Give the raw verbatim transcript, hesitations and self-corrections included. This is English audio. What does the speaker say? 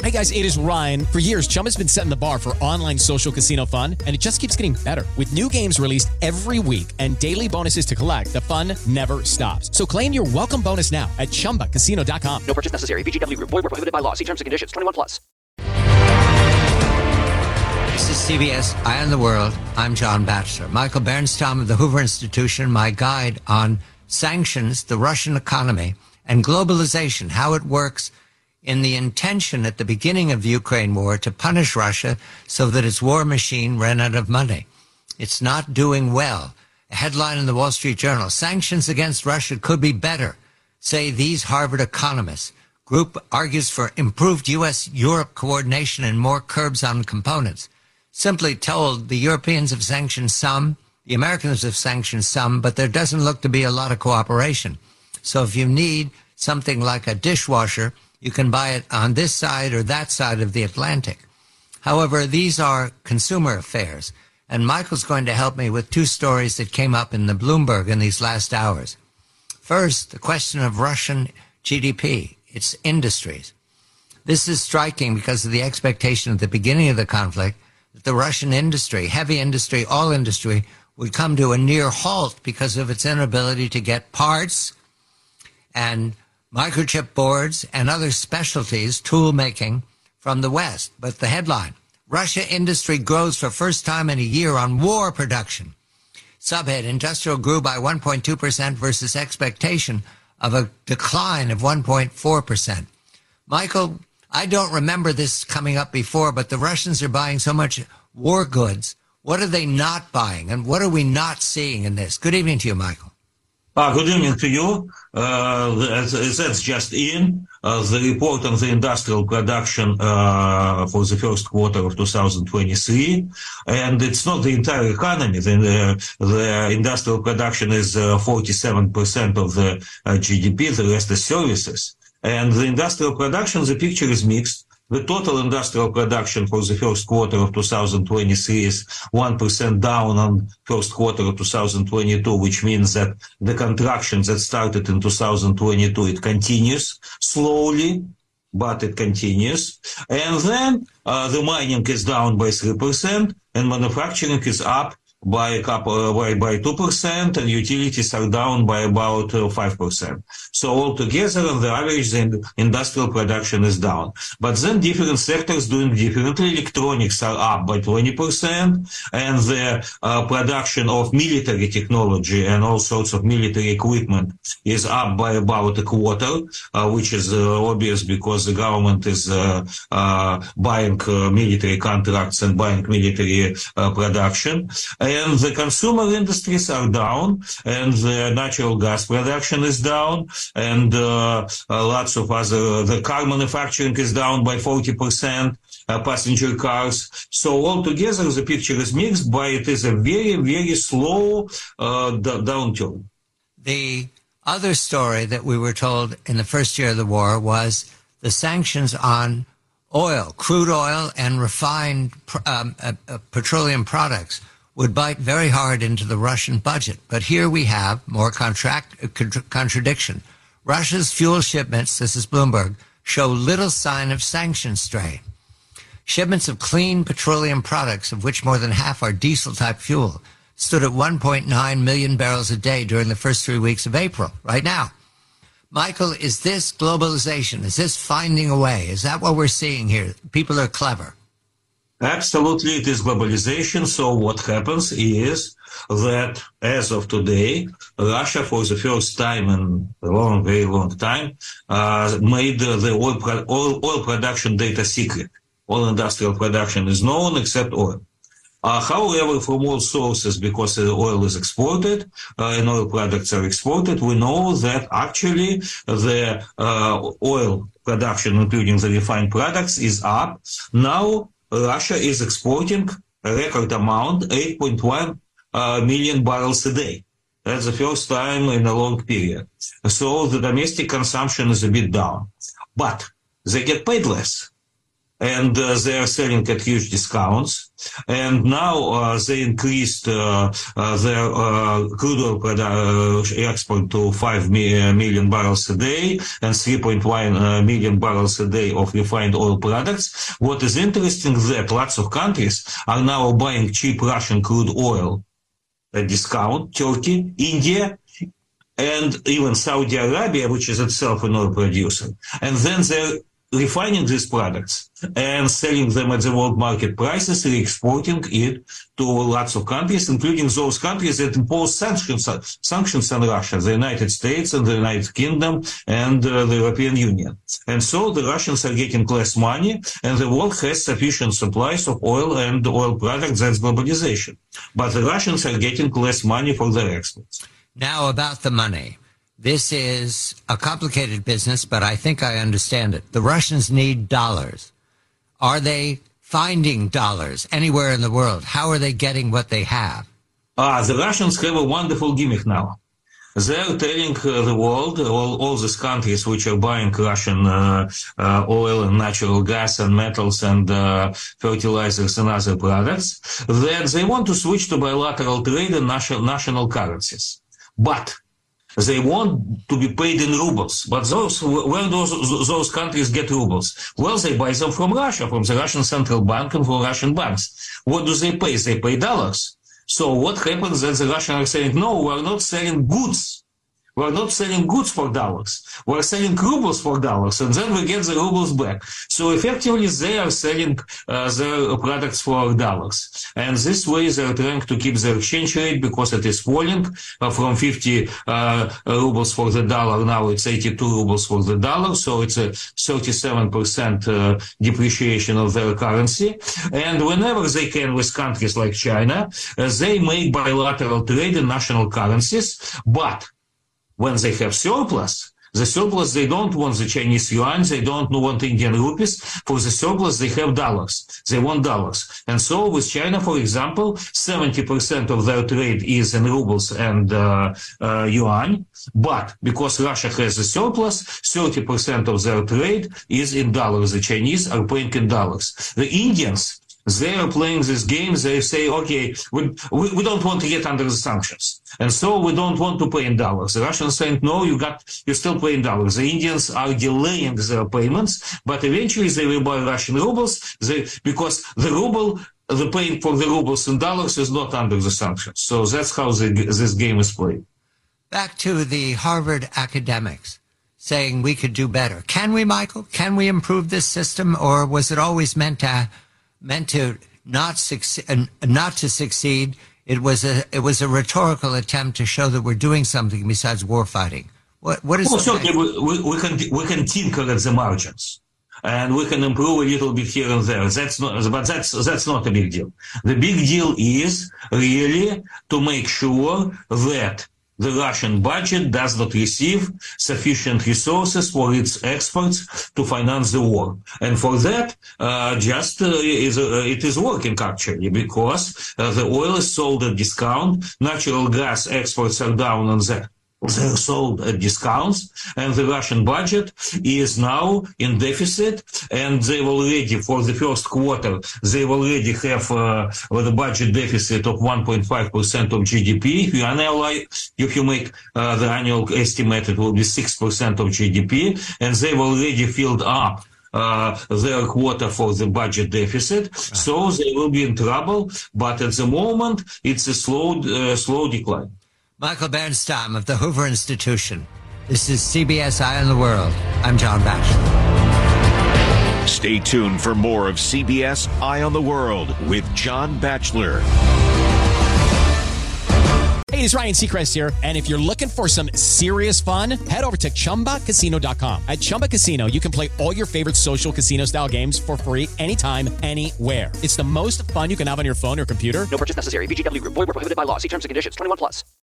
Hey guys, it is Ryan. For years, Chumba's been setting the bar for online social casino fun, and it just keeps getting better. With new games released every week and daily bonuses to collect, the fun never stops. So claim your welcome bonus now at chumba casino dot com. No purchase necessary. V G W Group. Void where prohibited by law. See terms and conditions. twenty-one plus. This is C B S Eye on the World. I'm John Batchelor. Michael Bernstein of the Hoover Institution, my guide on sanctions, the Russian economy, and globalization, how it works in the intention at the beginning of the Ukraine war to punish Russia so that its war machine ran out of money. It's not doing well. A headline in the Wall Street Journal, sanctions against Russia could be better, say these Harvard economists. Group argues for improved U S Europe coordination and more curbs on components. Simply told, the Europeans have sanctioned some, the Americans have sanctioned some, but there doesn't look to be a lot of cooperation. So if you need something like a dishwasher, you can buy it on this side or that side of the Atlantic. However, these are consumer affairs, and Michael's going to help me with two stories that came up in the Bloomberg in these last hours. First, the question of Russian G D P, its industries. This is striking because of the expectation at the beginning of the conflict that the Russian industry, heavy industry, all industry, would come to a near halt because of its inability to get parts and microchip boards and other specialties, tool making, from the West. But the headline, Russia industry grows for first time in a year on war production. Subhead, industrial grew by one point two percent versus expectation of a decline of one point four percent. Michael, I don't remember this coming up before, but the Russians are buying so much war goods. What are they not buying, and what are we not seeing in this? Good evening to you, Michael. Uh, good evening to you. Uh, that's just in. Uh, the report on the industrial production uh, for the first quarter of two thousand twenty-three. And it's not the entire economy. The, the industrial production is uh, forty-seven percent of the uh, G D P. The rest is services. And the industrial production, the picture is mixed. The total industrial production for the first quarter of two thousand twenty-three is one percent down on first quarter of two thousand twenty-two, which means that the contraction that started in two thousand twenty-two, it continues slowly, but it continues. And then uh, the mining is down by three percent and manufacturing is up by a couple, by, by two percent, and utilities are down by about uh, five percent. So altogether, on the average, the industrial production is down. But then different sectors doing differently. Electronics are up by twenty percent, and the uh, production of military technology and all sorts of military equipment is up by about a quarter, uh, which is uh, obvious because the government is uh, uh, buying uh, military contracts and buying military uh, production. And the consumer industries are down, and the natural gas production is down, and uh, uh, lots of other, the car manufacturing is down by forty percent, uh, passenger cars. So altogether the picture is mixed, but it is a very, very slow uh, d- downturn. The other story that we were told in the first year of the war was the sanctions on oil, crude oil, and refined um, uh, uh, petroleum products would bite very hard into the Russian budget. But here we have more contract, uh, contra- contradiction. Russia's fuel shipments, this is Bloomberg, show little sign of sanction strain. Shipments of clean petroleum products, of which more than half are diesel-type fuel, stood at one point nine million barrels a day during the first three weeks of April, right now. Michael, is this globalization? Is this finding a way? Is that what we're seeing here? People are clever. Absolutely, it is globalization. So what happens is that as of today, Russia, for the first time in a long, very long time, uh, made uh, the oil, pro- oil, oil production data secret. All industrial production is known except oil. Uh, however, from all sources, because the oil is exported uh, and oil products are exported, we know that actually the uh, oil production, including the refined products, is up. Now, Russia is exporting a record amount, eight point one uh, million barrels a day. That's the first time in a long period. So the domestic consumption is a bit down. But they get paid less. and uh, they are selling at huge discounts. And now uh, they increased uh, uh, their uh, crude oil produ- uh, export to five million barrels a day and three point one uh, million barrels a day of refined oil products. What is interesting is that lots of countries are now buying cheap Russian crude oil at discount. Turkey, India, and even Saudi Arabia, which is itself an oil producer. And then they're refining these products and selling them at the world market prices, re-exporting it to lots of countries, including those countries that impose sanctions, sanctions on Russia, the United States and the United Kingdom and uh, the European Union. And so the Russians are getting less money, and the world has sufficient supplies of oil and oil products. That's globalization. But the Russians are getting less money for their exports. Now about the money. This is a complicated business, but I think I understand it. The Russians need dollars. Are they finding dollars anywhere in the world? How are they getting what they have? Ah, the Russians have a wonderful gimmick now. They're telling uh, the world, all, all these countries which are buying Russian uh, uh, oil and natural gas and metals and uh, fertilizers and other products, that they want to switch to bilateral trade and national, national currencies. But they want to be paid in rubles. But those, where those, those countries get rubles? Well, they buy them from Russia, from the Russian central bank and from Russian banks. What do they pay? They pay dollars. So what happens that the Russians are saying, no, we're not selling goods. We're not selling goods for dollars. We're selling rubles for dollars, and then we get the rubles back. So effectively, they are selling uh, their products for dollars. And this way, they're trying to keep their exchange rate because it is falling uh, from fifty uh, rubles for the dollar. Now it's eighty-two rubles for the dollar. So it's a thirty-seven percent uh, depreciation of their currency. And whenever they can with countries like China, uh, they make bilateral trade in national currencies, but when they have surplus, the surplus, they don't want the Chinese yuan, they don't want Indian rupees. For the surplus, they have dollars. They want dollars. And so with China, for example, seventy percent of their trade is in rubles and uh, uh, yuan. But because Russia has a surplus, thirty percent of their trade is in dollars. The Chinese are paying in dollars. The Indians, they are playing this game. They say, okay, we, we, we don't want to get under the sanctions. And so we don't want to pay in dollars. The Russians saying, no, you got, you still pay in dollars. The Indians are delaying their payments, but eventually they will buy Russian rubles they, because the ruble, the paying for the rubles in dollars is not under the sanctions. So that's how the, this game is played. Back to the Harvard academics saying we could do better. Can we, Michael? Can we improve this system, or was it always meant to meant to not succeed, not to succeed? It was a it was a rhetorical attempt to show that we're doing something besides war fighting. What what is? Well, certainly we, we, we can we can tinker at the margins, and we can improve a little bit here and there. That's not, but that's that's not a big deal. The big deal is really to make sure that the Russian budget does not receive sufficient resources for its exports to finance the war. And for that, uh, just uh, is, uh, it is working actually, because uh, the oil is sold at discount, natural gas exports are down on that. They're sold at discounts, and the Russian budget is now in deficit, and they've already, for the first quarter, they already have uh, the budget deficit of one point five percent of G D P. If you analyze, if you make uh, the annual estimate, it will be six percent of G D P, and they've already filled up Uh, their quota for the budget deficit, so they will be in trouble. But at the moment, it's a slow, uh, slow decline. Michael Bernstam of the Hoover Institution. This is C B S Eye on the World. I'm John Batchelor. Stay tuned for more of C B S Eye on the World with John Batchelor. Hey, it's Ryan Seacrest here. And if you're looking for some serious fun, head over to Chumba Casino dot com. At Chumba Casino, you can play all your favorite social casino-style games for free anytime, anywhere. It's the most fun you can have on your phone or computer. No purchase necessary. V G W Group. Void where prohibited by law. See terms and conditions. twenty-one plus.